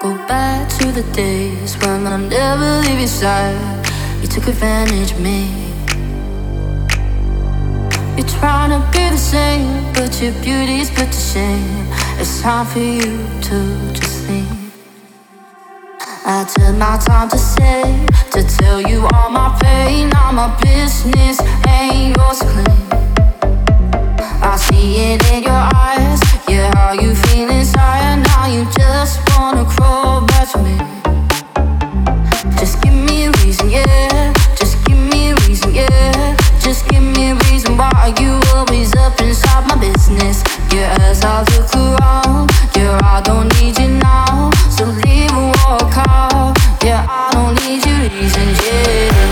Go back to the days when I'll never leave your side. You took advantage of me. You're trying to be the same, but your beauty's put to shame. It's time for you to just think. I took my time to say, to tell you all my pain. Now my business ain't yours to claim. I see it in your eyes, yeah, how you feel inside. Now you just wanna crawl back to me. Just give me a reason, yeah. Just give me a reason, yeah. Just give me a reason why you always up inside my business. Yeah, as I look around, yeah, I don't need you now. So leave and walk out, yeah, I don't need your reasons, yeah.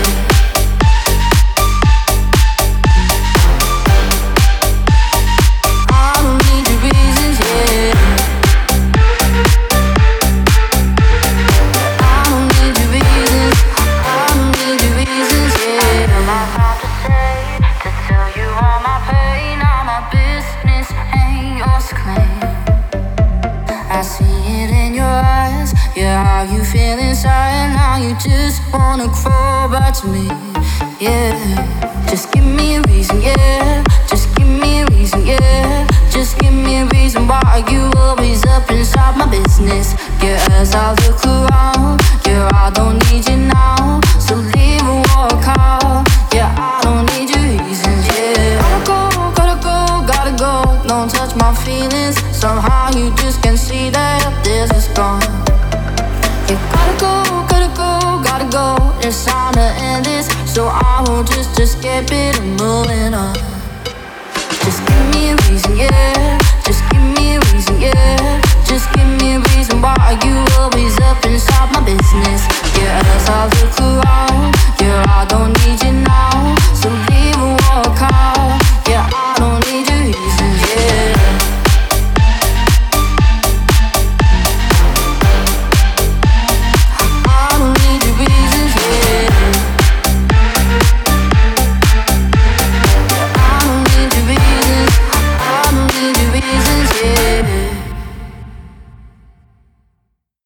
You feel inside, now you just wanna crawl back to me. Yeah, just give me a reason, yeah. Just give me a reason, yeah. Just give me a reason why you always up inside my business. Yeah, as I look around, yeah, I don't need you now. So leave and walk out, yeah, I don't need your reasons, yeah. Gotta go, don't touch my feelings. Somehow you just can't see that this is gone. You gotta go, it's time to end this. So I will just skip it and moving on. Just give me a reason, yeah. Just give me a reason, yeah. Just